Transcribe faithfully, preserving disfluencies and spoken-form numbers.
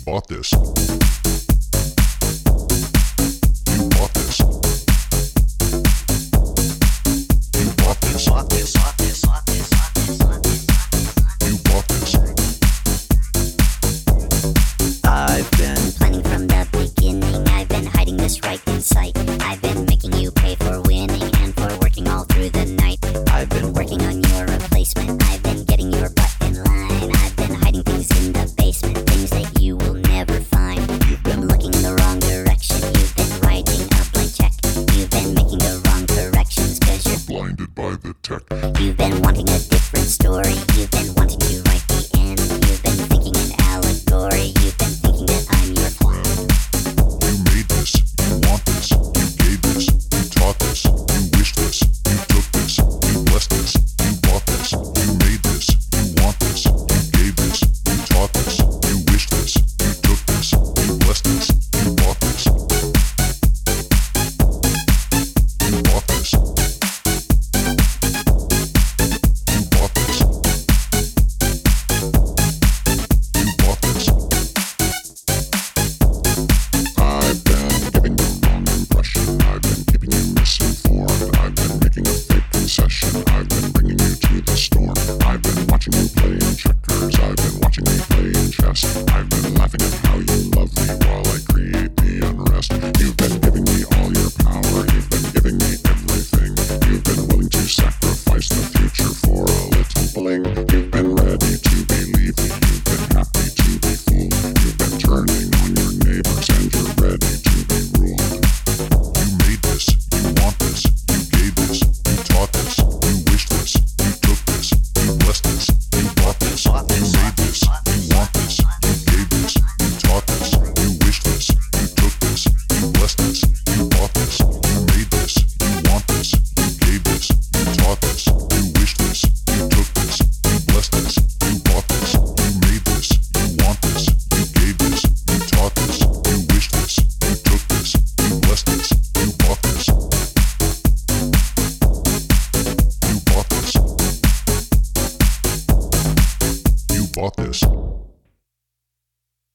bought this. You bought this. You bought this. Bought this. Bought this. Bought this. Bought this. Bought this. You bought this. I've been planning from the beginning. I've been hiding this right in sight. I've been making you pay for winning and for working all through the night. I've been working on your replacement. I've been getting your butt in line. I've been hiding things in the basement, things that you will never find. You've been looking in the wrong direction. You've been writing a blank check. You've been making the wrong corrections cause you're Blinded by the tech. You've been wanting a different story. You've been wanting to write the end. You've been thinking an allegory. You've been thinking that I'm your plan. You made this. You want this. You gave this. You taught this. You wished this. You took this. You blessed this. You bought this. You made this. You want this. You gave this. You taught this. You wished this. You took this. You blessed this. You bought this. You bought this. You bought this. You bought this. I've been giving the wrong impression. I've been keeping you misinformed. I've been making a fake concession. I've been bringing you to the storm. I've been watching you playing checkers. I've been watching you playing chess. I've been laughing at how you love me while I create the unrest. You've been giving me all your power. You've been giving me everything. You've been willing to sacrifice the future for a little bling. You've been ready to believe me. You've been happy to be fooled. You've been turning on your neighbors and you're ready to be ruled. You made this. You want this. You gave this. You taught this. You wished this. You took this. You blessed this. You bought this. You made this. You want this. You gave this. You taught this. You wished this. You took this. You blessed this. You bought this. You made this. You want this. You gave this. You taught this. You wished this. You took this. You blessed this. You bought this. You made this. You want this. You gave this. You taught this. You wished this. You took this. You blessed this. You bought this. You bought this. You bought this.